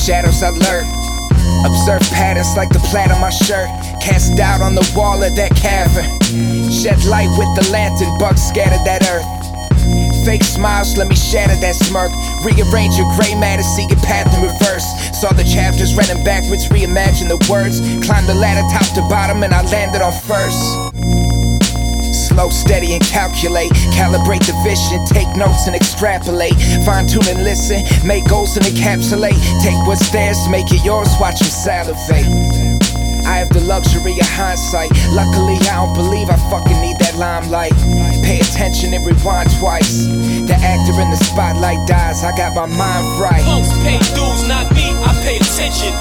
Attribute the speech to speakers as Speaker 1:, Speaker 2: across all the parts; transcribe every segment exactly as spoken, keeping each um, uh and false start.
Speaker 1: shadows I lurk. Observe patterns like the plaid on my shirt. Cast doubt on the wall of that cavern. Shed light with the lantern, bugs scattered that earth. Fake smiles, let me shatter that smirk. Rearrange your gray matter, see your path in reverse. Saw the chapters, read them backwards, reimagine the words. Climbed the ladder top to bottom and I landed on first. Slow, steady, and calculate. Calibrate the vision, take notes and extrapolate. Fine tune and listen, make goals and encapsulate. Take what's theirs, make it yours, watch them salivate. I have the luxury of hindsight. Luckily, I don't believe I fucking need that limelight. Pay attention and rewind twice. The actor in the spotlight dies, I got my mind right.
Speaker 2: Punks pay dues, not me, I pay attention.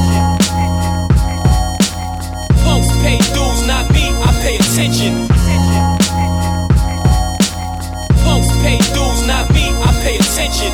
Speaker 2: Punks pay dues, not me, I pay attention. Punks pay dues, not me, I pay attention.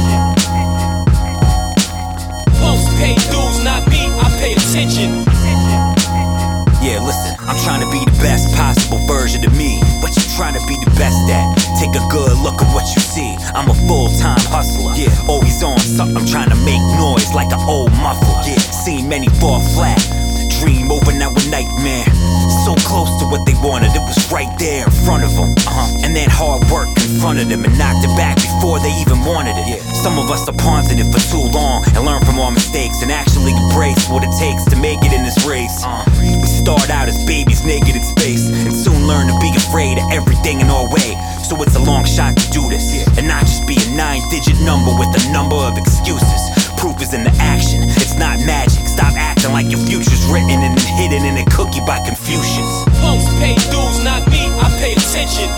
Speaker 2: Punks pay dues, not me, I pay attention.
Speaker 3: Yeah, listen, I'm trying to be the best possible version of me. What you trying to be the best at? Take a good look at what you see. I'm a full-time hustler, yeah, always on something. I'm trying to make noise like an old muffler. Yeah, seen many fall flat. Dream over now a nightmare. So close to what they wanted, it was right there in front of them. Uh-huh. And then hard work in front of them and knocked it back before they even wanted it. Yeah. Some of us are pawns in it for too long and learn from our mistakes and actually embrace what it takes to make it in this race. Uh, we start out as babies naked in space and soon learn to be afraid of everything in our way. So it's a long shot to do this, yeah, and not just be a nine-digit number with a number of excuses. Proof is in the action, it's not magic. Stop acting like your future's written and then hidden in a cookie by Confucius.
Speaker 2: Punks pay dues, not me, I pay attention.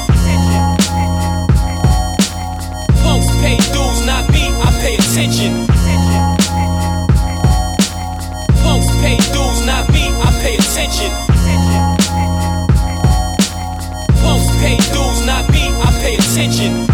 Speaker 2: Punks pay dues, not me, I pay attention. Punks pay dues, not me, I pay attention. Punks pay dues, not me, I pay attention.